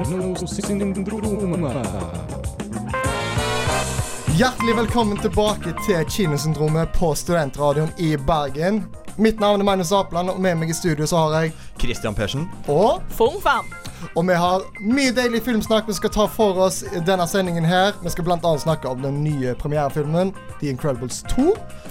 Hjertelig velkommen tilbake til Kinosyndromet på Studentradioen i Bergen. Mitt navn er Magnus Apland, og med meg i studio så har jeg Christian Persen og Fungfam. Og vi har mye deilig filmsnakk vi skal ta for oss i denne sendingen her. Vi skal blant annet snakke om den nye premierefilmen The Incredibles 2.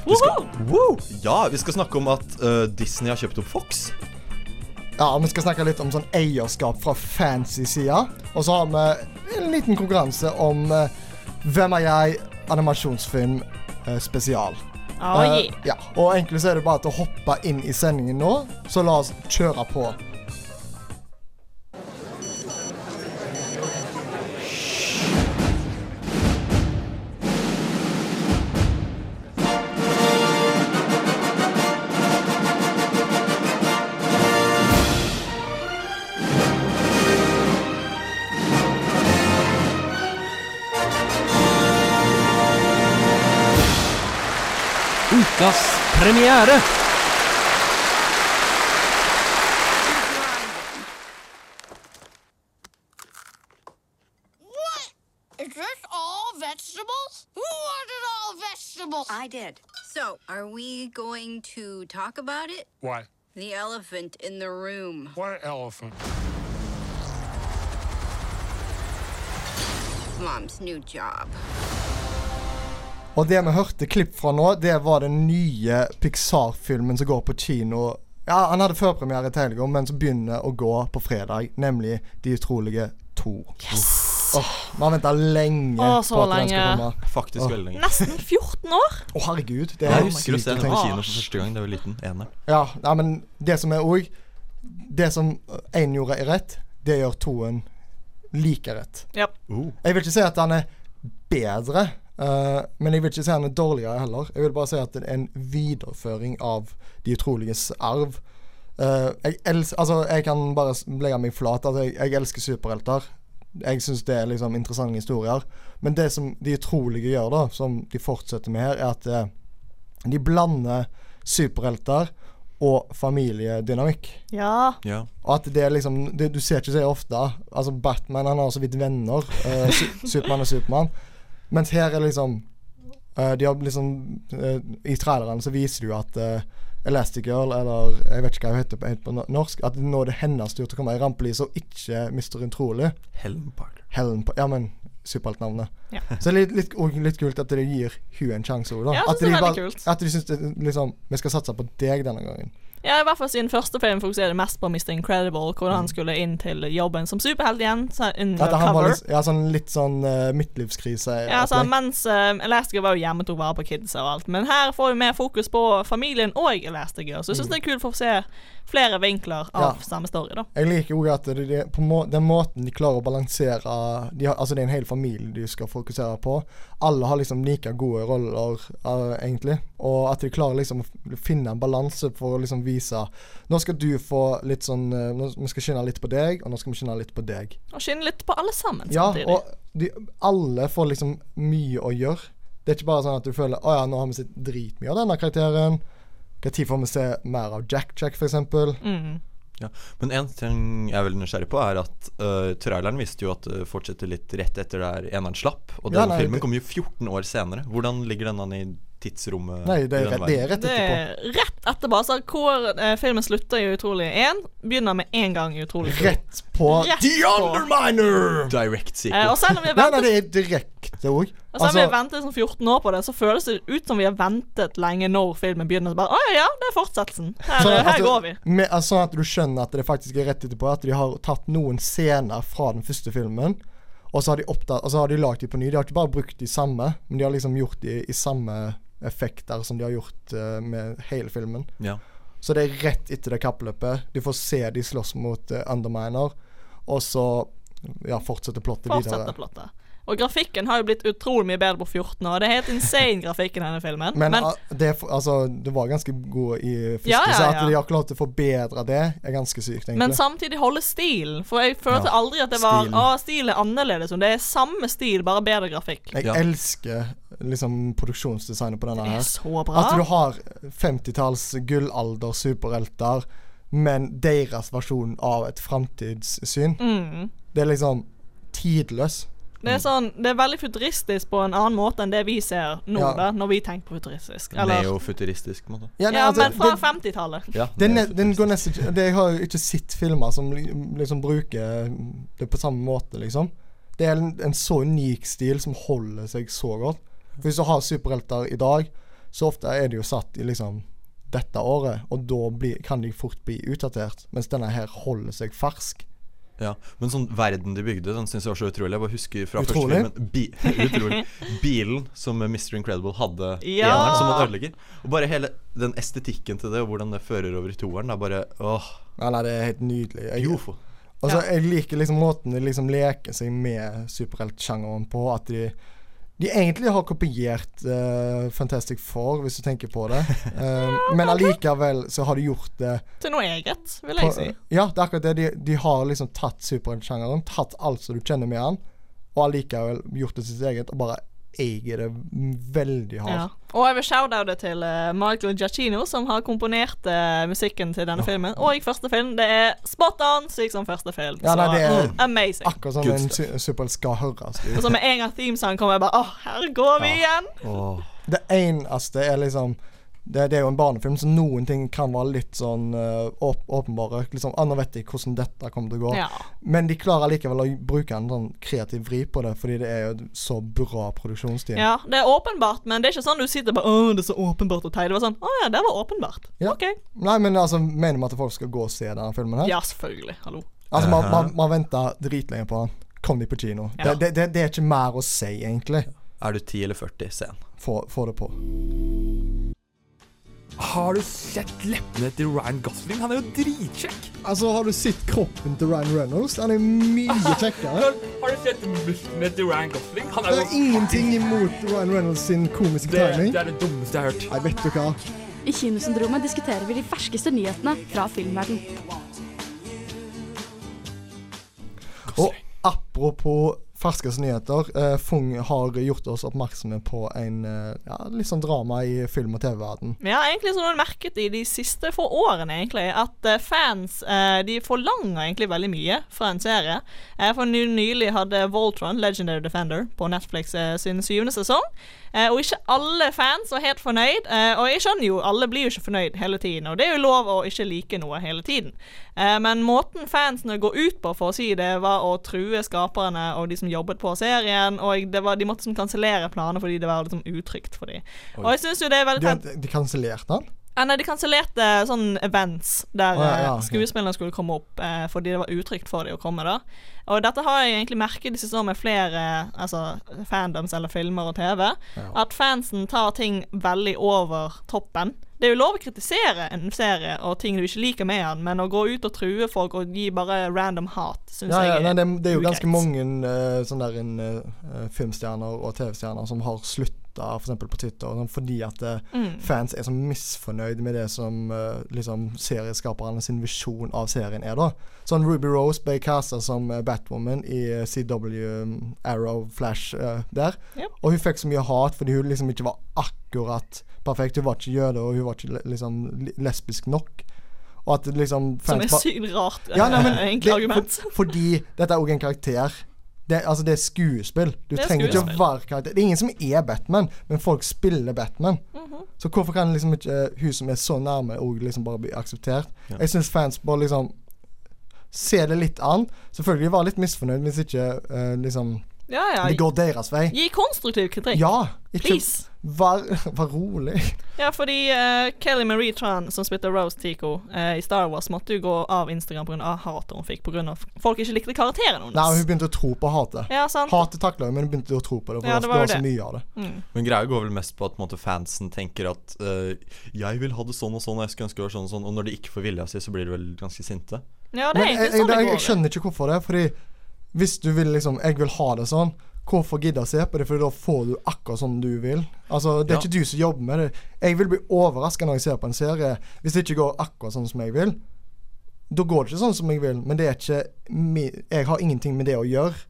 Vi skal snakke om at Disney har kjøpt opp Fox. Ja, vi skal snakke litt om sånn eierskap fra fancy-sida. Og så har vi en liten konkurranse om Hvem er jeg? Animasjonsfilm spesial. Ja, og egentlig så er det bare til å hoppe inn i sendingen nå. Så la oss kjøre på. Ukas premiere. What? Is this all vegetables? Who ordered all vegetables? I did. So, are we going to talk about it? What? The elephant in the room. What elephant? Mom's new job. Og det vi hørte klipp fra nå, det var den nye Pixar-filmen som går på kino. Ja, han hadde førpremiere i helgen, men som begynner å gå på fredag, nemlig De utrolige 2. Yes! Man ventet lenge så på at den lenge. skal komme. Faktisk veldig lenge. Nesten 14 år. Herregud, det Jeg er husker å se den tenke. på kino for første gang. Det var liten ene. Ja, nei, men det som er også, det som en gjorde i rett, det gjør toen like rett. Yep. Jeg vil ikke si at han er bedre, men jeg vil ikke si han er dårligere heller. Jeg vil bare si at det er en videreføring av De utroliges arv. Jeg kan bare legge meg flat. Altså, jeg elsker superhelter. Jeg synes det er liksom interessante historier. Men det som De utrolige gjør da, som de fortsetter med her, er at de blander superhelter og familiedynamikk. Ja. Og at det er liksom du ser ikke så ofte. Altså Batman, han har så vidt venner. Superman og Superman. Mens her er liksom de har liksom i traileren så viser du at Elastigirl, eller jeg vet ikke hva hun heter på norsk, at nå er det hennes tur til å komme i rampelys og ikke Mr. Utrolig. Helen Parker. Ja, men superheltnavnet. Ja. Så det er litt kult at det gir hun en sjanse også, da. Ja, jeg synes det er veldig kult. At de synes det, liksom, vi skal satse på deg denne gangen. Ja, i hvert fall sin første film fokuserer mest på Mr. Incredible, hvordan han skulle inn til jobben som superhelt igjen, undercover. Litt sånn midtlivskrise. Ja, så mens Elastigirl var jo hjemme til å være på kids og alt, men her får vi mer fokus på familien og Elastigirl, så jeg synes det er kult for å se flere vinkler av samme story da. Jeg liker også at den måten de klarer å balansere, altså det er en hel familie de skal fokusere på. Alle har liksom like gode roller egentlig, og at de klarer liksom å finne en balanse for å liksom vise, nå skal du få litt sånn, vi skal skinne litt på deg, og nå skal vi skinne litt på deg. Og skinne litt på alle sammen samtidig. Ja, og alle får liksom mye å gjøre. Det er ikke bare sånn at du føler, nå har vi sett dritmye av denne karakteren. Hva tid får vi se mer av Jack for eksempel? Ja. Men en ting jeg er veldig nysgjerrig på er at traileren visste jo at det fortsetter litt rett etter der eneren slapp, og den filmen kom jo 14 år senere. Hvordan ligger den an i tidsrommet? Nei, det er rett etterpå. Det er rett etterpå, så hvor filmen slutter i Utrolig 1, begynner med en gang i Utrolig 2. Rett på The Underminer! Direct sequel. Og selv om vi har ventet, det er direkte også. Og selv om vi har ventet sånn 14 år på det, så føles det ut som vi har ventet lenge når filmen begynner. Så bare, ja, det er fortsettelsen. Her går vi. Sånn at du skjønner at det faktisk er rett etterpå, at de har tatt noen scener fra den første filmen, og så har de lagt de på ny. De har ikke bare brukt de samme, men de har liksom gjort de i samme effekter som de har gjort med hele filmen. Ja. Så det er rett etter det kappløpet. Du får se de slåss mot Underminer, og så fortsetter plottet videre. Og grafikken har jo blitt utrolig mye bedre på 14 år. Det er helt insane grafikken i denne filmen. Men det var ganske god i første, så at de har klart å forbedre det er ganske sykt egentlig. Men samtidig holde stil, for jeg følte aldri at det var stil er annerledes, det er samme stil, bare bedre grafikk. Jeg elsker liksom produksjonsdesignet på denne her. Det er så bra. At du har 50-talls gullalder superhelter, men deres versjon av et fremtidssyn. Det liksom tidløs. Det er veldig futuristisk på en annen måte enn det vi ser nå, da, når vi tenker på futuristisk. Neofuturistisk måte. Men fra 50-tallet. Ja, den går nesten jeg har jo ikke sett filmer som liksom bruker det på samme måte, liksom. Det er en så unik stil som holder seg så godt. For hvis du har superhelter i dag, så ofte er det jo satt i liksom dette året, og da kan de fort bli utdatert, mens denne her holder seg fersk. Ja, men sånn verden de bygde, den synes jeg var så utrolig. Jeg bare husker fra første filmen utrolig. Bilen som Mr. Incredible hadde eneren, som man ødelegger. Og bare hele den estetikken til det, og hvordan det fører over i toeren, det er bare, Nei, det er helt nydelig. Jeg liker liksom måten de liksom leker seg med superheltsjangeren på, at de egentlig har kopiert Fantastic Four, hvis du tenker på det. Men allikevel så har de gjort det til noe eget, vil jeg si. Ja, det er akkurat det. De har liksom tatt superheltsjangeren, tatt alt som du kjenner med han, og allikevel gjort det sitt eget, og bare eier det veldig hardt. Ja. Og jeg vil shout-out til Michael Giacchino, som har komponert musikken til denne filmen. Og i første film, det er spot on, slik som første film. Ja, nei, det er amazing. Akkurat som en superhelt skal høres. Og så med en gang themesang kommer jeg bare, her går vi igjen. Det eneste er liksom det er jo en barnefilm, så noen ting kan være litt sånn åpenbare. Liksom, nå vet jeg hvordan dette kommer til å gå. Ja. Men de klarer likevel å bruke en sånn kreativ vri på det, fordi det er jo så bra produksjonstid. Ja, det er åpenbart, men det er ikke sånn du sitter bare, det er så åpenbart og teit. Det var sånn, ja, det var åpenbart. Ja. Ok. Nei, men altså, mener man at folk skal gå og se denne filmen her? Ja, selvfølgelig. Hallo. Altså, man venter dritlenge på den. Kom de på kino. Ja. Det er ikke mer å si, egentlig. Er du 10 eller 40, se den. Få det på. Har du sett leppene til Ryan Gosling? Han er jo dritkjekk. Altså, har du sett kroppen til Ryan Reynolds? Han er mye kjekkere. Har du sett musklene til Ryan Gosling? Det er ingenting imot Ryan Reynolds sin komiske timing. Det er det dummeste jeg har hørt. Nei, vet du hva? I Kinosyndromet diskuterer vi de ferskeste nyhetene fra filmverden. Og apropos ferskeste nyheter, Fung har gjort oss oppmerksomme på en litt sånn drama i film- og TV-verden. Ja, egentlig så har du merket i de siste få årene egentlig, at fans de forlanger egentlig veldig mye fra en serie. For nylig hadde Voltron, Legendary Defender, på Netflix sin 7. sesong. Og ikke alle fans var helt fornøyd, og jeg skjønner jo, alle blir jo ikke fornøyd hele tiden, og det er jo lov å ikke like noe hele tiden. Men måten fansene går ut på for å si det, var å true skaperne og de som jobbet på serien, og de måtte som kansellere planer fordi det var liksom utrygt for dem. Og jeg synes jo det er veldig... De kansellerte han? Nei, de kansellerte sånne events der skuespillerne skulle komme opp fordi det var utrygt for dem å komme da. Og dette har jeg egentlig merket de siste år med flere fandoms eller filmer og TV, at fansen tar ting veldig over toppen. Det er jo lov å kritisere en serie og ting du ikke liker med den, men å gå ut og true folk og gi bare random hat, synes jeg nei, det er jo ganske mange filmstjerner og TV-stjerner som har sluttet for eksempel på Twitter, fordi at fans er så misfornøyd med det som liksom serieskaperne sin visjon av serien er da. Sånn Ruby Rose ble castet som Batwoman i CW Arrow Flash der, og hun fikk så mye hat fordi hun liksom ikke var akkurat perfekt. Hun var ikke jøde, og hun var ikke liksom lesbisk nok. Og at liksom fans som er sykt rart egentlig argument. Fordi dette er også en karakter. Det er skuespill. Du trenger ikke å være karakter. Det er ingen som er Batman, men folk spiller Batman. Så hvorfor kan liksom ikke hun som er så nærme og liksom bare bli akseptert? Jeg synes fans bare liksom se det litt an. Selvfølgelig var litt misfornøyd hvis ikke liksom det går deres vei. Gi konstruktiv kritikk. Ja, ikke please. Vær rolig. Ja, fordi Kelly Marie Tran, som spilte Rose Tico i Star Wars, måtte jo gå av Instagram på grunn av hatet hun fikk, på grunn av folk ikke likte karakteren hennes. Nei, hun begynte å tro på hatet. Ja, sant. Hatet takler hun, men hun begynte å tro på det, for det var så mye av det. Men greia går vel mest på at fansen tenker at jeg vil ha det sånn og sånn, og jeg skal ønske det var sånn og sånn, og når de ikke får vilja si, så blir de vel ganske sinte. Ja, det er egentlig sånn det går. Jeg skjønner ikke hvorfor det, fordi hvis du vil liksom, jeg vil ha det sånn, hvorfor gidder å se på det, for da får du akkurat som du vil. Altså, det er ikke du som jobber med det. Jeg vil bli overrasket når jeg ser på en serie. Hvis det ikke går akkurat sånn som jeg vil, da går det ikke sånn som jeg vil, men det er ikke jeg har ingenting med det å gjøre.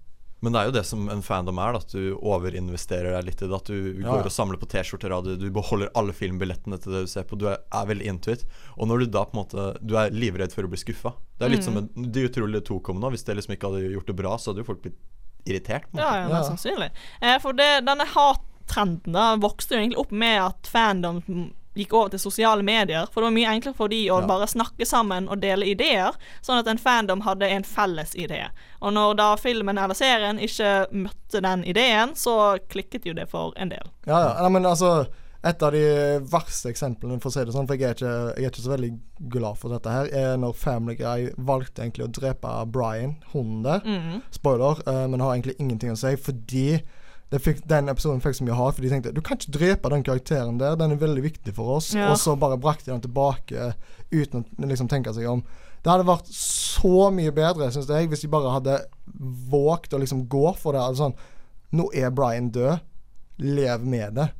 Men det jo det som en fandom da, at du overinvesterer deg litt i det, at du går og samler på t-skjorter, du beholder alle filmbillettene til det du ser på, du veldig into it. Og når du da på en måte, du livredd for å bli skuffet. Det litt som De utrolige 2 kom nå. Hvis det liksom ikke hadde gjort det bra, så hadde jo folk blitt irritert. Ja, mest sannsynlig. For denne hattrenden da vokste jo egentlig opp med at fandom gikk over til sosiale medier, for det var mye enklere for de å bare snakke sammen og dele ideer, sånn at en fandom hadde en felles idé. Og når da filmen eller serien ikke møtte den ideen, så klikket jo det for en del. Ja, men altså, et av de verste eksemplene, for å si det sånn, for jeg er ikke så veldig glad for dette her, når Family Guy valgte egentlig å drepe Brian, hunden der. Spoiler, men har egentlig ingenting å si, fordi den episoden fikk så mye hat, for de tenkte, du kan ikke drepe den karakteren der, den veldig viktig for oss, og så bare brakte de den tilbake uten å liksom tenke seg om. Det hadde vært så mye bedre, synes jeg, hvis de bare hadde våget å liksom gå for det, altså sånn, nå Brian død, lev med det.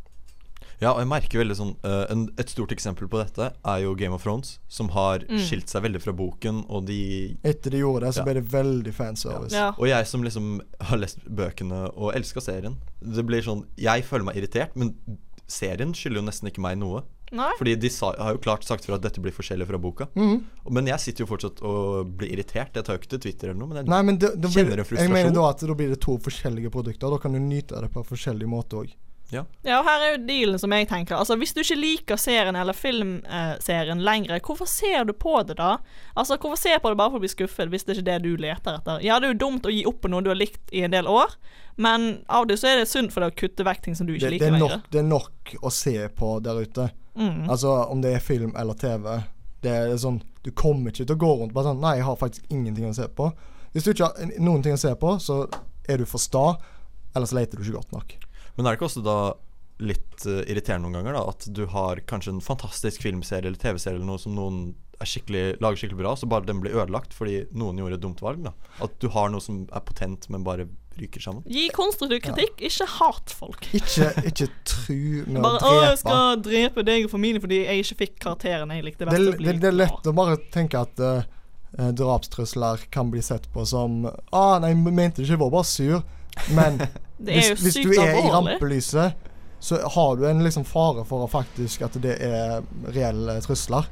Ja, og jeg merker veldig sånn et stort eksempel på dette jo Game of Thrones, som har skilt seg veldig fra boken, og etter de gjorde det, så ble det veldig fanservice. Og jeg som liksom har lest bøkene og elsket serien, det blir sånn, jeg føler meg irritert, men serien skylder jo nesten ikke meg noe. Nei. Fordi de har jo klart sagt for at dette blir forskjellig fra boka. Men jeg sitter jo fortsatt og blir irritert. Jeg tar jo ikke til Twitter eller noe, men jeg kjenner en frustrasjon. Jeg mener da at da blir det 2 forskjellige produkter, og da kan du nyte det på forskjellige måter også. Ja, og her jo dealen som jeg tenker. Altså, hvis du ikke liker serien eller filmserien lenger, hvorfor ser du på det da? Altså, hvorfor ser du på det bare for å bli skuffet hvis det ikke er det du leter etter? Ja, det jo dumt å gi opp på noe du har likt i en del år, men av det så det sunt for deg å kutte vekk ting som du ikke liker lenger. Det nok å se på der ute. Altså, om det film eller TV, det sånn, du kommer ikke til å gå rundt bare sånn, nei, jeg har faktisk ingenting å se på. Hvis du ikke har noen ting å se på, så du for sta, eller så leter du ikke godt nok. Men det ikke også da litt irriterende noen ganger da, at du har kanskje en fantastisk filmserie eller TV-serie eller noe som noen lager skikkelig bra, så bare den blir ødelagt fordi noen gjorde et dumt valg da. At du har noe som potent, men bare ryker sammen. Gi konstruktiv kritikk, ikke hat folk. Ikke tru med bare, å drepe. Jeg skal drepe deg og familien fordi jeg ikke fikk karakteren jeg likte best å bli. Det lett å bare tenke at drapstrusler kan bli sett på som nei, jeg mente ikke, jeg var bare sur. Men hvis du i rampelyset, så har du en liksom fare for faktisk at det reelle trusler.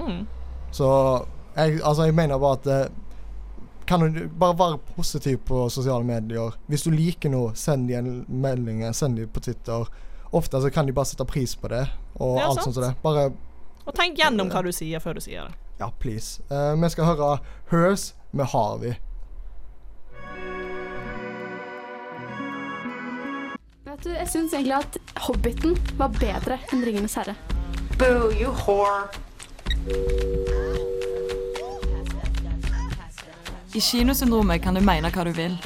Så jeg mener bare at kan du bare være positiv på sosiale medier. Hvis du liker noe, send de en melding, send de på Twitter. Ofte så kan de bare sette pris på det, og alt sånt som det. Bare, og tenk gjennom hva du sier før du sier det. Ja, please. Vi skal høre Hers med Harvey. Jeg synes egentlig at Hobbiten var bedre enn Ringenes herre. Boo, you whore. I kinosyndromet kan du mene hva du vil.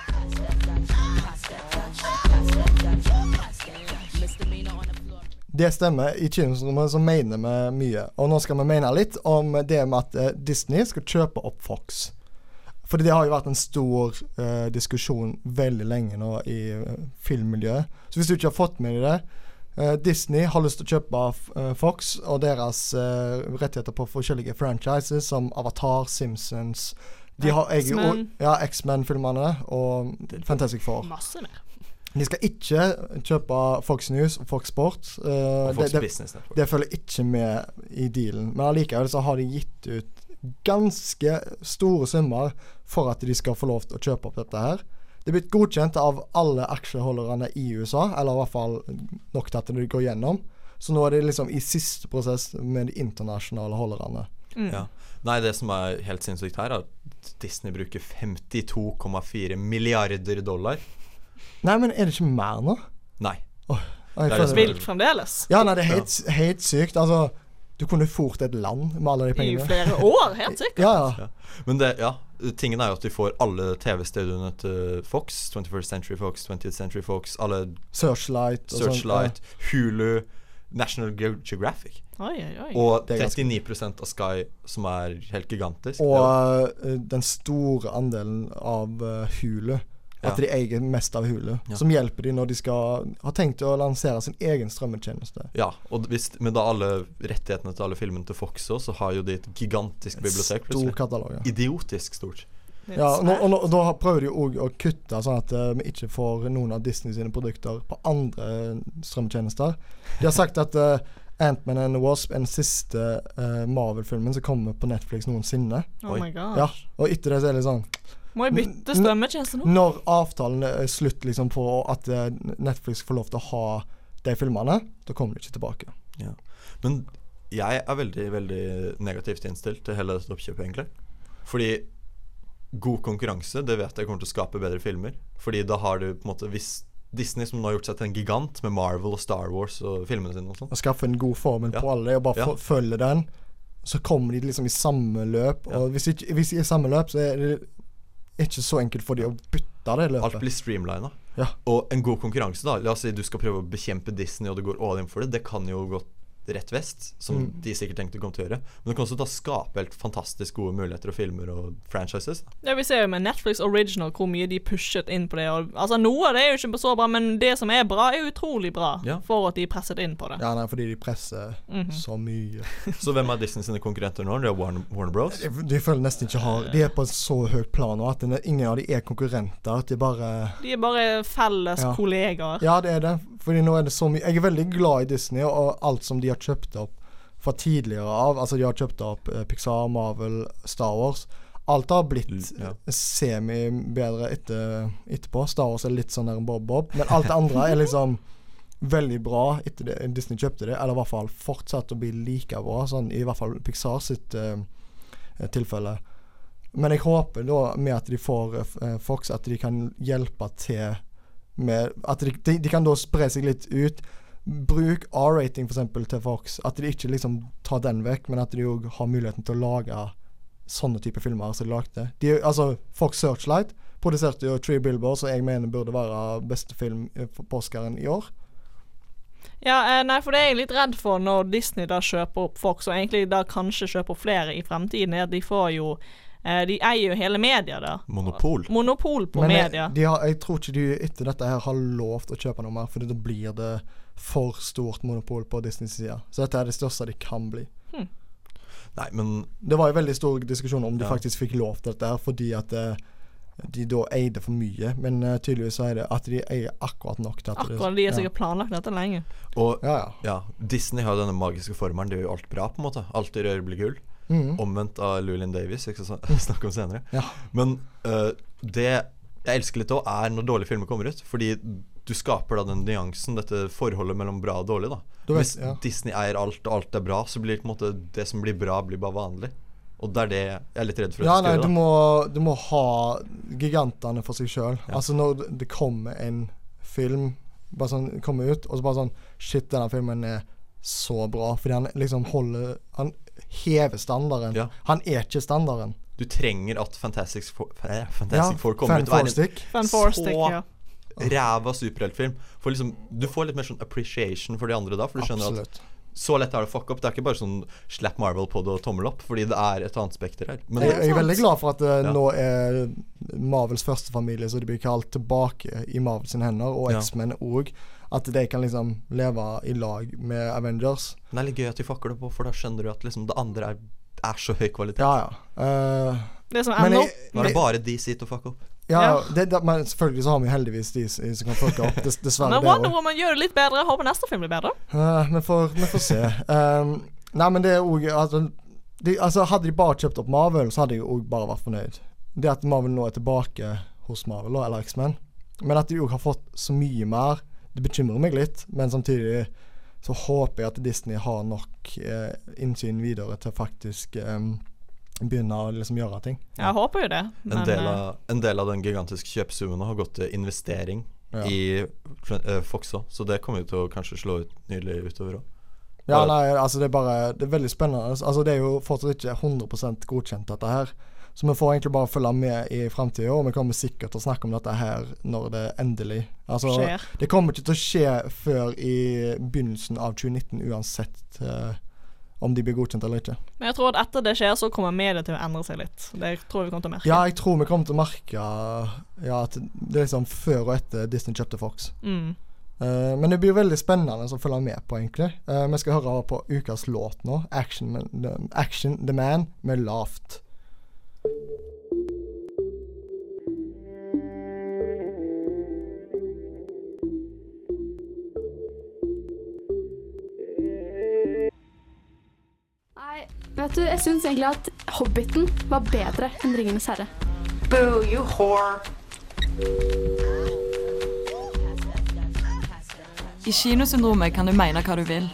Det stemmer. I kinosyndromet så mener vi mye. Og nå skal vi mene litt om det med at Disney skal kjøpe opp Fox. Fordi det har jo vært en stor diskusjon veldig lenge nå i filmmiljøet. Så hvis du ikke har fått med det, Disney har lyst til å kjøpe Fox og deres rettigheter på forskjellige franchises som Avatar, Simpsons, de har X-Men-filmene og Fantastic Four. Masse mer. De skal ikke kjøpe Fox News og Fox Sport. Fox Business Network. Det følger ikke med i dealen. Men allikevel så har de gitt ut ganske store summer for at de skal få lov til å kjøpe opp dette her. Det er blitt godkjent av alle aksjeholderne i USA, eller i hvert fall nok til at det går gjennom. Så nå er det liksom i siste prosess med de internasjonale holderne. Ja. Nei, det som er helt sinnssykt her er at Disney bruker 52,4 milliarder dollar. Nei, men er det ikke mer nå? Nei. Det spilt fremdeles. Ja, nei, det er helt sykt. Altså, du kunne fort et land med alle de pengene. I flere år, helt sikkert. Ja. Men tingen jo at de får alle TV-studioene til Fox, 21st Century Fox, 20th Century Fox, alle Searchlight, Hulu, National Geographic. Og 39% av Sky, som helt gigantisk. Og den store andelen av Hulu. At de eier mest av Hulu, som hjelper de når de har tenkt å lansere sin egen strømmetjeneste. Ja, og med da alle rettighetene til alle filmene til Fox også, så har jo de et gigantisk bibliotek. Stor katalog, Idiotisk stort. Ja, og da prøver de også å kutte sånn at vi ikke får noen av Disney sine produkter på andre strømmetjenester. De har sagt at Ant-Man and the Wasp er den siste Marvel-filmen som kommer på Netflix noensinne. Oh my god. Ja, og etter det så er det sånn må jeg bytte strømmetjeneste nå? Når avtalen er slutt liksom på at Netflix får lov til å ha de filmene, da kommer de ikke tilbake. Ja. Men jeg er veldig, veldig negativt innstilt til hele dette oppkjøpet egentlig. Fordi god konkurranse, det vet jeg kommer til å skape bedre filmer. Fordi da har du på en måte, hvis Disney som nå har gjort seg til en gigant med Marvel og Star Wars og filmene sine og sånt. Og skaffe en god formel på alle og bare følge den, så kommer de liksom i samme løp. Og hvis de er i samme løp, så er det ikke så enkelt for de å bytte det løpet. Alt blir streamlinet. Ja. Og en god konkurranse da, la oss si du skal prøve å bekjempe Disney og du går all in for det, det kan jo gå rett vest, som de sikkert tenkte kom til å gjøre. Men det kan også da skape helt fantastisk gode muligheter og filmer og franchises. Ja, vi ser jo med Netflix Original hvor mye de pushet inn på det. Og, altså noe av det er jo ikke så bra, men det som er bra er utrolig bra for at de presset inn på det. Ja, nei, fordi de presser så mye. Så hvem er Disney sine konkurrenter nå? Det er Warner Bros? De føler nesten ikke de er på et så høyt plan nå at ingen av de er konkurrenter. De er bare felles kollegaer. Ja, det er det. Fordi nå er det så mye. Jeg er veldig glad i Disney og alt som de har kjøpt opp fra tidligere av. Altså de har kjøpt opp Pixar, Marvel, Star Wars. Alt har blitt semi-bedre etterpå. Star Wars er litt sånn der en bob-bob. Men alt det andre er liksom veldig bra etter det Disney kjøpte det. Eller i hvert fall fortsatt å bli like bra. Sånn, i hvert fall Pixar sitt tilfelle. Men jeg håper da med at de får Fox, at de kan hjelpe til med at de kan da spre seg litt ut. Bruk R-rating for eksempel til Fox. At de ikke liksom tar den vekk, men at de også har muligheten til å lage sånne type filmer som de lagde. Altså Fox Searchlight produserte jo Three Billboards, som jeg mener burde være beste film på Oscaren i år. Ja, nei, for det er jeg litt redd for når Disney da kjøper opp Fox, og egentlig da kanskje kjøper opp flere i fremtiden, er at de får jo de eier jo hele media da. Monopol på media. Jeg tror ikke de etter dette her har lovt å kjøpe noe mer, for da blir det for stort monopol på Disneys side. Så dette er det største de kan bli. Nei, men det var en veldig stor diskusjon om de faktisk fikk lov til dette her, fordi at de da eide for mye, men tydeligvis så er det at de eier akkurat nok til at akkurat, de har sikkert planlagt dette lenge. Og Disney har denne magiske formelen, det gjør jo alt bra på en måte. Alt de rører blir gull. Omvendt av Llewellyn Davis, jeg skal snakke om senere. Men det jeg elsker litt også er når dårlige filmer kommer ut, fordi du skaper da den nyansen, dette forholdet mellom bra og dårlig da. Hvis Disney eier alt og alt er bra, så blir det på en måte det som blir bra blir bare vanlig. Og det er det jeg er litt redd for at det skal gjøre. Du må ha gigantene for seg selv. Altså når det kommer en film bare sånn, kommer ut, og så bare sånn shit, denne filmen er så bra, fordi han liksom han hever standarden. Han er ikke standarden. Du trenger at Fantastic Four kommer ut og er en så ræva superheltfilm. For liksom, du får litt mer sånn appreciation for de andre da, for du skjønner at så lett er det å fuck up. Det er ikke bare sånn slapp Marvel på det og tommel opp, fordi det er et annet spekter her. Men jeg er veldig glad for at nå er Marvels første familie, så de blir kalt tilbake i Marvels hender, og X-Men og at de kan liksom leve i lag med Avengers. Det er litt gøy at de fucker det på, for da skjønner du at liksom det andre er så høy kvalitet. Det som er nå er det bare DC til å fucke opp. Men selvfølgelig så har vi heldigvis de som kan fucke opp. Dessverre. Men Wonder Woman gjør det litt bedre. Jeg håper neste film blir bedre. Vi får se. Nei, men det er også altså, hadde de bare kjøpt opp Marvel, så hadde jeg også bare vært fornøyd. Det at Marvel nå er tilbake hos Marvel, eller X-Men, men at de også har fått så mye mer, det bekymrer meg litt. Men samtidig så håper jeg at Disney har nok innsyn videre til faktisk begynne å liksom gjøre ting. Jeg håper jo det. En del av den gigantiske kjøpsummen har gått til investering i Fox også, så det kommer jo til å kanskje slå ut nydelig utover også. Ja, nei, altså det er veldig spennende. Altså det er jo fortsatt ikke 100% godkjent dette her, så vi får egentlig bare følge med i fremtiden, og vi kommer sikkert til å snakke om dette her når det endelig skjer. Det kommer ikke til å skje før i begynnelsen av 2019 uansett om de blir godkjent eller ikke. Men jeg tror at etter det skjer, så kommer media til å endre seg litt. Det tror vi kommer til å merke. Ja, jeg tror vi kommer til å merke at det er liksom før og etter Disney kjøpte Fox. Men det blir veldig spennende å følge med på, egentlig. Vi skal høre på ukas låt nå. Action the Man med Laughed. Vet du, jeg synes egentlig at Hobbiten var bedre enn Ringenes herre. Boo, you whore. I Kinosyndromet kan du mene hva du vil.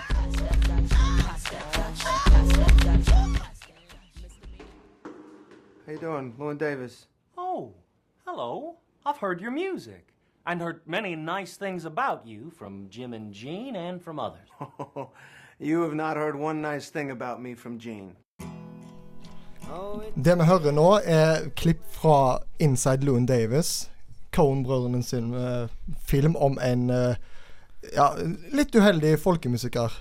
How you doing? Llewyn Davis. Oh, hello. I've heard your music. And heard many nice things about you from Jim and Jean and from others. You have not heard one nice thing about me from Jean. Det vi hører nå klipp fra Inside Llewyn Davis, Coen-brødrene sin film om en litt uheldig folkemusiker.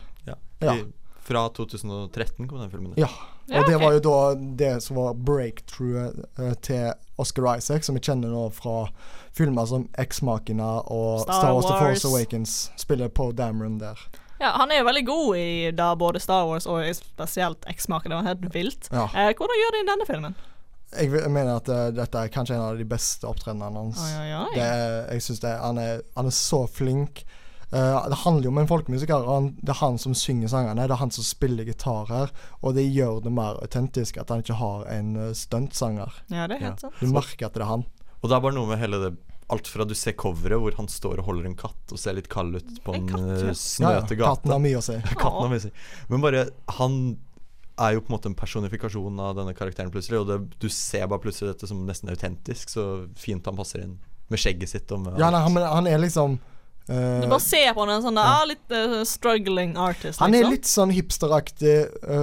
Fra 2013 kom den filmen. Ja, og det var jo da det som var breakthrough til Oscar Isaac, som vi kjenner nå fra filmer som Ex Machina og Star Wars The Force Awakens, spiller Poe Dameron der. Ja, han jo veldig god i da både Star Wars og spesielt Ex Machina, det var helt vilt. Ja. Hvordan gjør de i denne filmen? Jeg mener at dette kanskje en av de beste opptredene hans. Jeg synes han er så flink. Det handler jo om en folkemusiker. Det han som synger sangene, det han som spiller gitar her, og det gjør det mer autentisk at han ikke har en stuntsanger. Ja, det helt sant. Du merker at det han. Og det bare noe med hele det. Alt fra du ser coveret hvor han står og holder en katt og ser litt kald ut på en snøte gate. Katten har mye å si. Katten har mye å si. Men bare, han jo på en måte en personifikasjon av denne karakteren plutselig, og du ser bare plutselig dette som nesten autentisk, så fint han passer inn med skjegget sitt. Og med han liksom du bare ser på han en sånn litt struggling artist liksom. Han litt sånn hipsteraktig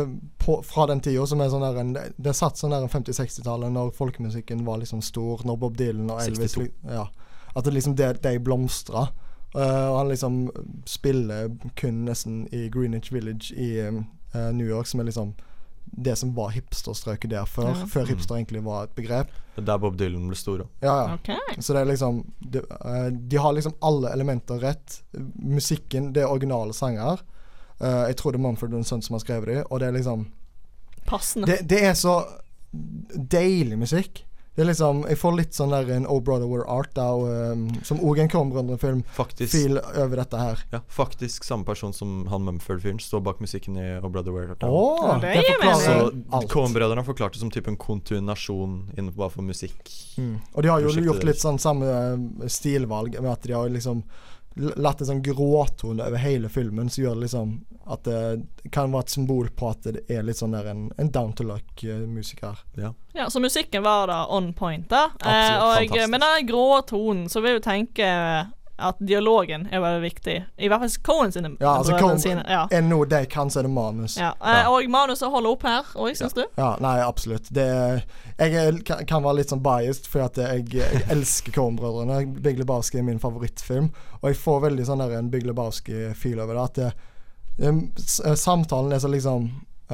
fra den tiden som sånn der det satt sånn der 50-60-tallet når folkemusikken var liksom stor, når Bob Dylan og Elvis at det liksom de blomstra, og han liksom spiller kun nesten i Greenwich Village i New York, som liksom det som var hipsterstrøket der før hipster egentlig var et begrep. Der Bob Dylan ble stor også. Ja. Okay. Så det liksom de har liksom alle elementer rett. Musikken, det originale sanger. Jeg tror det Mumford & Sons som har skrevet det, og det liksom passende. Det så deilig musikk. Det liksom, jeg får litt sånn der en Oh Brother Where Art da, som også en Coen-brødrene-film feel over dette her. Ja, faktisk samme person som han Mumford-fyren står bak musikken i Oh Brother Where Art. Det forklarer så Coen-brødrene har forklart det som typ en kontinuasjon innenfor bare for musikk. Og de har jo gjort litt sånn samme stilvalg med at de har liksom latt en sånn gråtone over hele filmen, så gjør det liksom at det kan være et symbol på at det litt sånn der en down-to-luck musiker. Ja, så musikken var da on point da. Absolutt, fantastisk. Med den grå tonen så vil jeg tenke at dialogen veldig viktig. I hvert fall Coen sine. Ja, altså Coen noe de kan, så det manus. Og manuset holder opp her, og synes du? Ja, nei, absolutt. Jeg kan være litt sånn biased, for at jeg elsker Coen-brødrene. Big Lebowski min favorittfilm, og jeg får veldig sånn der en Big Lebowski-feel over det, at samtalen så liksom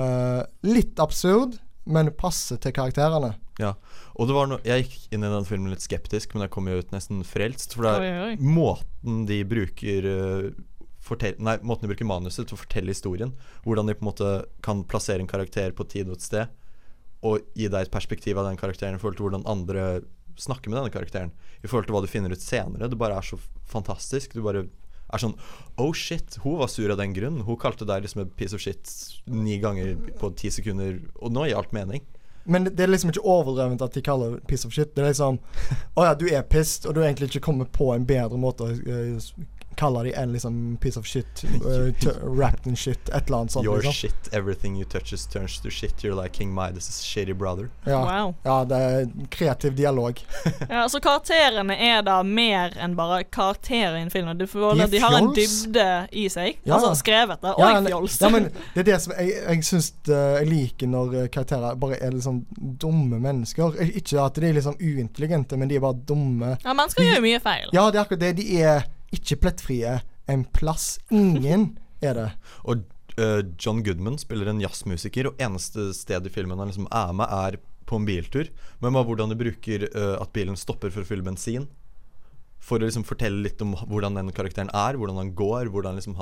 litt absurd, men passer til karakterene. Ja, og det var jeg gikk inn i den filmen litt skeptisk, men jeg kom jo ut nesten frelst, for det måten de bruker måten de bruker manuset til å fortelle historien, hvordan de på en måte kan plassere en karakter på tid og et sted, og gi deg et perspektiv av den karakteren i forhold til hvordan andre snakker med denne karakteren, i forhold til hva du finner ut senere. Det bare så fantastisk. Du bare sånn, oh shit, hun var sur av den grunn. Hun kalte deg liksom en piece of shit 9 ganger på 10 sekunder, og nå gir alt mening. Men det liksom ikke overdrevent at de kaller det piece of shit. Det liksom, du pissed, og du egentlig ikke kommer på en bedre måte å kalle de en liksom piece of shit, wrapped in shit, et eller annet sånt. Your liksom. Shit, everything you touches turns to shit. You're like King Midas' shitty brother. Ja, wow. Ja, det kreativ dialog. Ja, så karakterene da mer enn bare karakterer i en film. De har en dybde i seg. Ja. Altså skrevet det, og fjols. Ja, men det det som jeg synes jeg liker når karakterer bare liksom dumme mennesker. Ikke at de liksom uintelligente, men de bare dumme. Ja, mennesker gjør mye feil. Ja, det akkurat det. De ikke plettfrie en plass. Ingen det. Og John Goodman spiller en jazzmusiker, og eneste sted i filmen han liksom med på en biltur, men hvordan du bruker at bilen stopper for å fylle bensin, for å liksom fortelle litt om hvordan den karakteren hvordan han går, hvordan liksom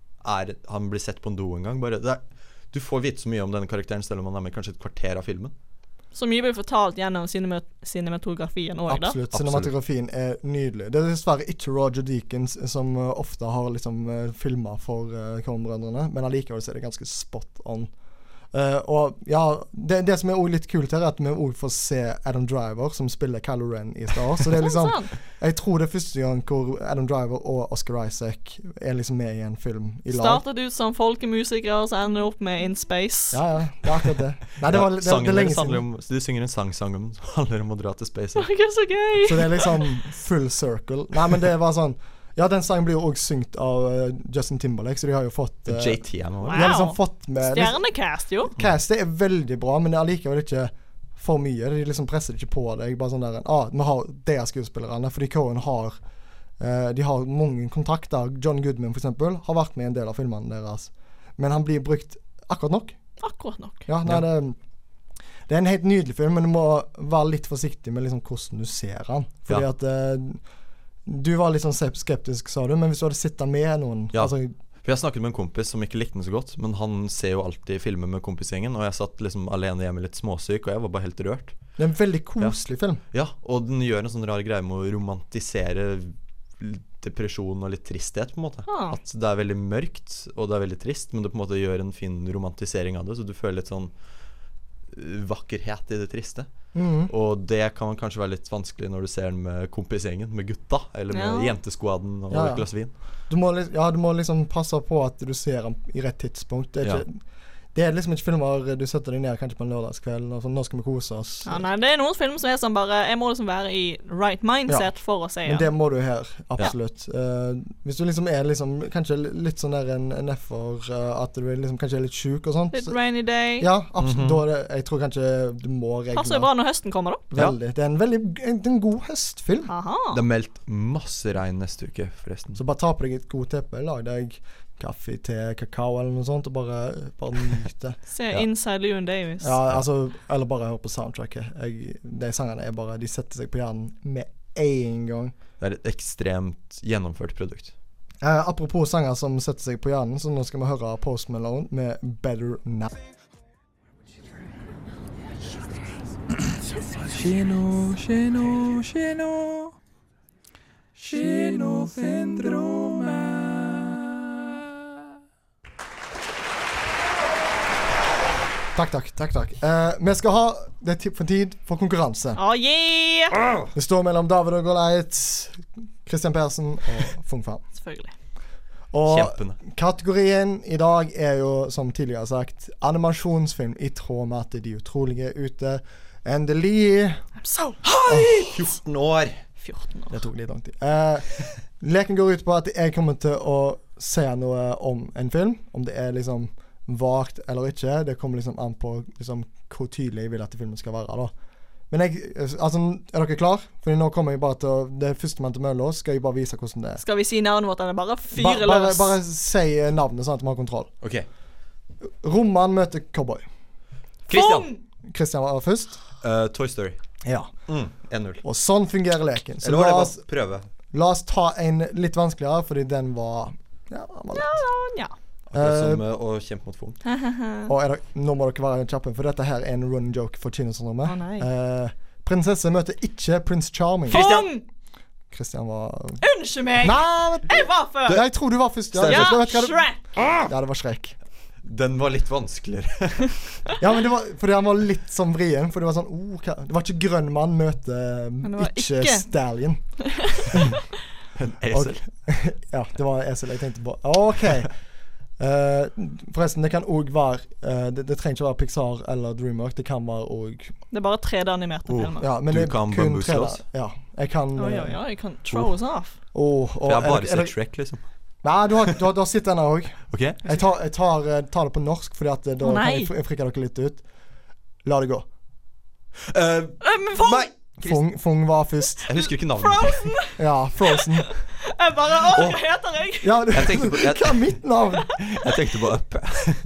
han blir sett på en do en gang. Bare du får vite så mye om denne karakteren selv om han med kanskje et kvarter av filmen. Så mye blir fortalt gjennom cinematografien også, da. Absolutt, cinematografien nydelig. Det dessverre ikke Roger Deakins som ofte har liksom filmet for Coen-brødrene, men allikevel så det ganske spot on. Og ja, det som også litt kult her, at vi også får se Adam Driver som spiller Kylo Ren i Star Wars. Så det liksom, jeg tror det første gang hvor Adam Driver og Oscar Isaac liksom med i en film i lag. Startet ut som folkemusikere, så ender opp med In Space. Ja, det akkurat det. Nei, det var lenge siden. Du synger en sang som handler om å dra til space. Det er så gøy! Så det liksom full circle. Nei, men det var sånn. Ja, den sangen blir jo også syngt av Justin Timberlake, så de har jo fått JT wow. De har liksom fått med Stjernecast, jo. Castet er veldig bra, men det er likevel ikke for mye. De liksom presser det ikke på deg. Bare sånn der, vi har de skuespillerne, fordi Coen har de har mange kontrakter. John Goodman for eksempel har vært med i en del av filmene deres, men han blir brukt akkurat nok. Ja, nei, det er en helt nydelig film, men du må være litt forsiktig med liksom hvordan du ser han, fordi at du var litt sånn skeptisk, sa du, men hvis du hadde sittet med noen for jeg snakket med en kompis som ikke likte den så godt, men han ser jo alltid filmer med kompisgjengen, og jeg satt liksom alene hjemme litt småsyk, og jeg var bare helt rørt. Det er en veldig koselig film. Ja, og den gjør en sånn rar greie med å romantisere depresjon og litt tristhet på en måte. At det er veldig mørkt, og det er veldig trist, men det på en måte gjør en fin romantisering av det, så du føler litt sånn vakkerhet i det triste. Og det kan kanskje være litt vanskelig når du ser den med kompisgjengen, med gutta, eller med jenteskvaden og et glass vin. Du må liksom passe på at du ser den i rett tidspunkt. Det er liksom ikke filmer du setter deg ned kanskje på en lørdagskveld og sånn, nå skal vi kose oss. Ja, nei, det er noen filmer som er sånn bare, jeg må liksom være i right mindset for å se. Men det må du her, absolutt. Hvis du liksom er liksom, kanskje litt sånn der en F-er, at du liksom kanskje er litt syk og sånt. Litt rainy day. Ja, absolutt. Da jeg tror kanskje du må regne. Passer jo bra når høsten kommer da. Veldig. Det er en god høstfilm. Det er meldt masse regn neste uke, forresten. Så bare ta på deg et god teppe, lag deg kaffe, te, kakao eller noe sånt, og bare nyte. Se Inside Llewyn Davis. Ja, altså, eller bare høre på soundtracket. De sangene er bare, de setter seg på hjernen med en gang. Det er et ekstremt gjennomført produkt. Apropos sanger som setter seg på hjernen, så nå skal vi høre Post Malone med Better Now. Kinosyndromet. Takk. Vi skal ha det for tid for konkurranse. Det står mellom David og Goliath, Christian Persen og Fung Fan. Selvfølgelig. Og kategorien i dag er jo, som tidligere sagt, animasjonsfilm i tråd med at de utrolige er ute. Endelig. I'm so high! 14 år. Det tok litt lang tid. Leken går ut på at jeg kommer til å se noe om en film, om det er liksom vagt eller ikke. Det kommer liksom an på liksom hvor tydelig jeg vil at filmen skal være da. Men altså, er dere klar? Fordi nå kommer jeg bare til det første man til mølla, skal jeg bare vise hvordan det er. Skal vi si navnet vårt, eller bare fyre løs? Bare si navnet sånn at vi har kontroll. Ok. Romman møter cowboy. Christian var først. Toy Story. Ja. 1-0. Og sånn fungerer leken. Så eller var det bare prøve? La oss ta en litt vanskeligere, fordi den var lett. Ja. Som å kjempe mot Fung. Og nå må dere være kjappe, for dette her er en running joke for Kinosyndromet. Prinsesse møter ikke Prince Charming. Christian var... Unnskyld meg! Nei, jeg var før! Jeg tror du var først. Ja, Shrek! Ja, det var Shrek. Den var litt vanskeligere. Ja, men det var, fordi han var litt som vrien. For det var sånn, det var ikke grønn mann møter ikke Stallion. En esel. Ja, det var en esel jeg tenkte på. Ok. Forresten, det kan også være det trenger ikke være Pixar eller DreamWorks. Det kan være også det er bare 3D-animerte filmer. Ja, men du det kan kun bambuslås. Ja, jeg kan jeg kan throw us off. For jeg har bare sett Shrek liksom. Nei, du har sett denne også. Okay. Jeg tar det på norsk, fordi at da kan jeg frikke dere litt ut. La det gå. Men Fung var først. Jeg husker ikke navnet. Frozen! Ja, Frozen. Jeg bare, hva heter jeg? Ja, hva er mitt navn? Jeg tenkte på Up.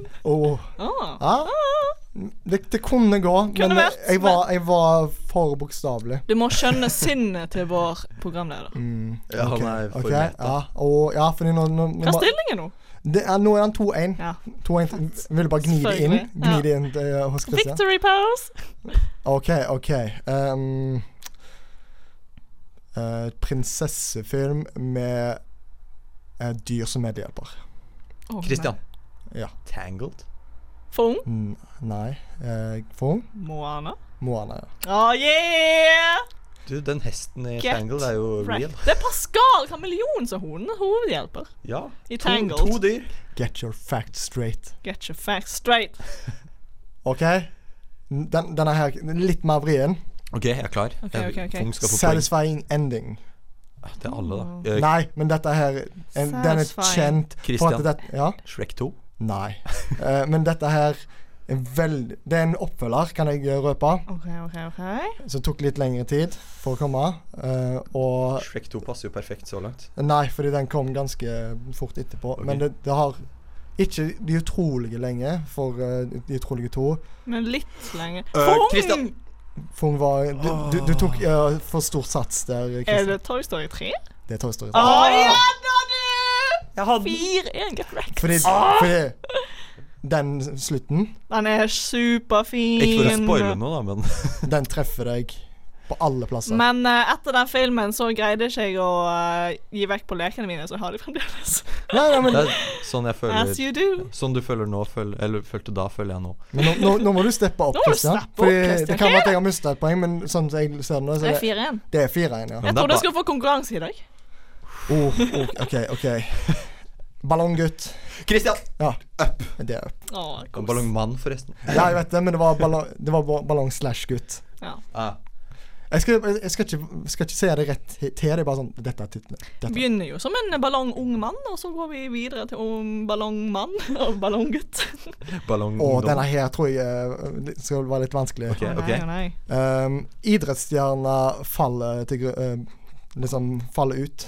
Det kunne gå, men jeg var for bokstavlig. Du må skjønne sinnet til vår programleder. Ja, han er formelt. Ja, fordi nå hva er stillingen nå? Nå er han 2-1. Ja. 2-1. Jeg ville bare gni det inn. Hos Christian. Victory pose. Ok. Prinsessefilm med dyr som medhjelper. Christian. Ja. Tangled. Fung? Nei. Fung? Moana, ja. Yeah! Du, den hesten I Tangled jo real. Det Pascal Kameleon som hovedhjelper. Ja, I Tangled. To dyr. Get your facts straight. Ok. Denne her litt mer vrien. Ok, jeg klar. Okay. Satisfying ending. Det alle da. Nei, men dette her den kjent Christian, ja? Shrek 2? Nei. Men dette her det en oppfølger, kan jeg røpe. Ok. Så tok litt lengre tid for å komme. Og Shrek 2 passer jo perfekt så langt. Nei, fordi den kom ganske fort etterpå. Okay. Men det har ikke De utrolige lenge for De utrolige 2. Men litt lenge. Christian! Fung var Du tok for stort sats der, Christian. Det Toy Story 3? Det Toy Story 3. Ja da, du! Jeg hadde 4-1 get wrecked. Fordi den slutten den superfin. Ikke for å spoile noe da, men den treffer deg på alle plasser. Men etter den filmen så greide ikke jeg å gi vekk på lekene mine, så jeg har de fremdeles. Nei, men det sånn jeg føler. As you do. Sånn du føler nå, eller følte da, føler jeg nå. Men nå må du steppe opp, Christian. Fordi det kan være at jeg har mistet et poeng, men sånn som jeg ser det nå, så det 4-1. Det 4-1, ja. Jeg trodde jeg skulle få konkurranse I dag. Ok. Ballonggutt. Christian! Ja. Up. Det up. Ballongmann forresten. Ja, jeg vet det, men det var ballong/gutt. Ja. Jeg skal ikke si det rett til. Det bare sånn dette tittelen. Begynner jo som en ballong-ung mann, og så går vi videre til ballongmann og ballonggutt. Denne her tror jeg skal være litt vanskelig. Nei. Idrettsstjerna faller liksom faller ut.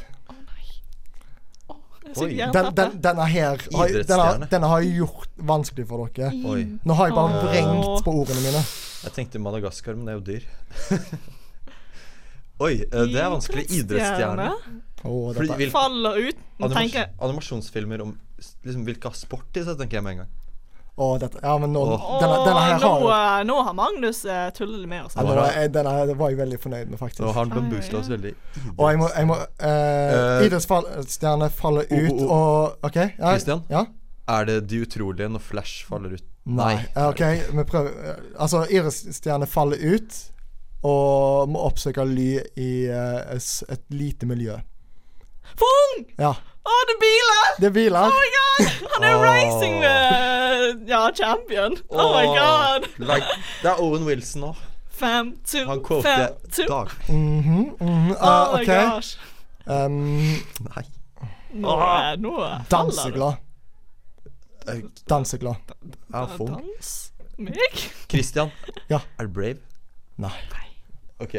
Denne her denne har jeg gjort vanskelig for dere. Nå har jeg bare vrengt på ordene mine. Jeg tenkte Madagaskar, men det jo dyr. Oi, det vanskelig. Idrettsstjerne. Faller ut. Animasjonsfilmer om liksom, hvilke har sport I, så tenker jeg med en gang. Ja, men denne her nå har Magnus tullet litt med oss. Denne her var jeg veldig fornøyd med, faktisk. Nå har han bambusla oss veldig. Og jeg må idrettsstjerne faller ut og ok, Christian? Ja? Det De utrolige når Flash faller ut? Nei. Ok, vi prøver. Altså, idrettsstjerne faller ut og må oppsøke ly I et lite miljø. Fung! Ja. Det biler! Det biler. Oh my god! Han racing champion. Oh my god! Det Owen Wilson nå. 5-2. Han quoter dag. Oh my gosh. Nei. Nå Danseglad. Danseglad. Dans? Meg? Christian. Ja. Det Brave? Nei. Ok.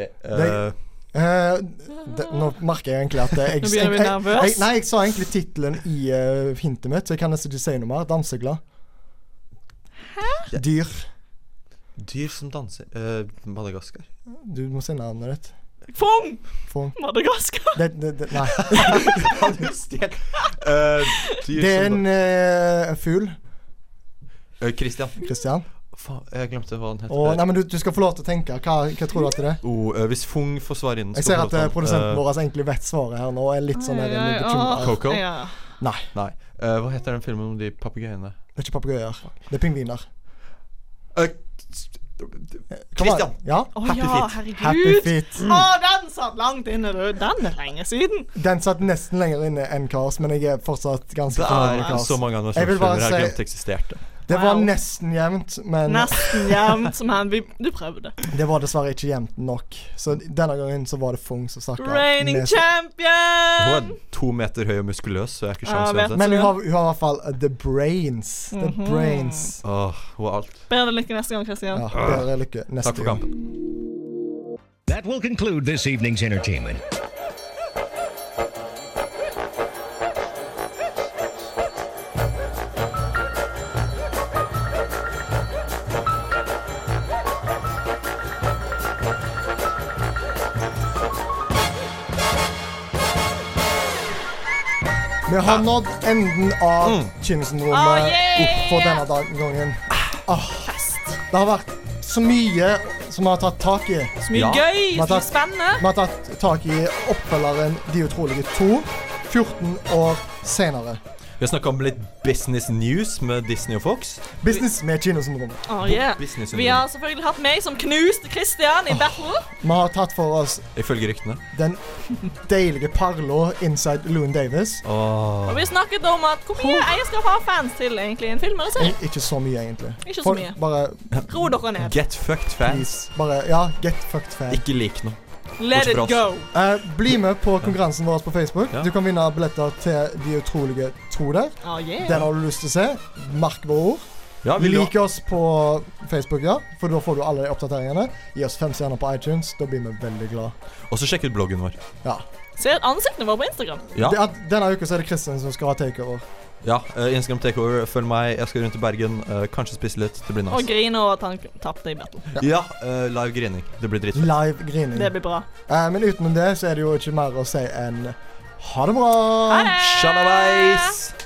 Nå merker jeg egentlig at Nå begynner vi nervøs. Nei, jeg sa egentlig titelen I hintet mitt, så jeg kan nesten ikke si noe mer. Danseglad. Hæ? Dyr som danser. Madagaskar. Du må si navnet ditt. Fung! Madagaskar. Nei. Han stjert. Det en fugl. Christian. Faen, jeg glemte hva han heter. Nei, men du skal få lov til å tenke. Hva tror du at det hvis Fung får svar inn, jeg ser at produsenten vår egentlig vet svaret her nå. Litt sånn Coco? Nei. Hva heter den filmen om de papegøyene? Det ikke papegøyer. Det pingviner. Christian! Ja? Happy Feet. Den satt langt inne, du. Den lenge siden. Den satt nesten lenger inne enn Cars, men jeg fortsatt ganske fornøyd med Cars. Så mange animasjonsfilmer jeg glemt eksisterte. Det var nesten jevnt, men nesten jevnt, men du prøvde. Det var dessverre ikke jevnt nok. Så denne gangen så var det Fung som snakket. Reigning champion! Hun 2 meter høy og muskuløs, så jeg har ikke sjans uansett. Men hun har I hvert fall the brains. The brains. Hun har alt. Bedre lykke neste gang, Christian. Ja, bedre lykke neste gang. Takk for kampen. That will conclude this evening's entertainment. Vi har nådd enden av Kinosyndromet opp for denne gangen. Det har vært så mye som vi har tatt tak I. Så mye gøy, så spennende. Vi har tatt tak I oppfølgeren De utrolige 2, 14 år senere. Vi har snakket om litt business news med Disney og Fox. Business med kinosyndromet. Vi har selvfølgelig hatt meg som knuste Christian i battle. Vi har tatt for oss ifølge ryktene den deilige parlo inside Llewyn Davis. Og vi snakket om at hvor mye eierskap har fans til egentlig en film eller serie? Ikke så mye egentlig. Ikke så mye. Bare ro dere ned. Get fucked fans. Bare, get fucked fans. Ikke lik noe. Let it go. Bli med på konkurransen vår på Facebook. Du kan vinne billetter til De utrolige tro der. Den har du lyst til å se. Mark våre ord. Lik oss på Facebook, for da får du alle de oppdateringene. Gi oss 5 stjerner på iTunes. Da blir vi veldig glad. Og så sjekk ut bloggen vår. Se ansiktene våre på Instagram. Denne uka så er det Kristian som skal ha takeover. Instagram takeover. Følg meg. Jeg skal rundt i Bergen. Kanskje spise litt. Det blir nice. Og grine og at han tappte i battle. Live grining. Det blir dritfett. Live grining. Det blir bra. Men utenom det så er det jo ikke mer å si enn ha det bra. Ha det! Shalabais!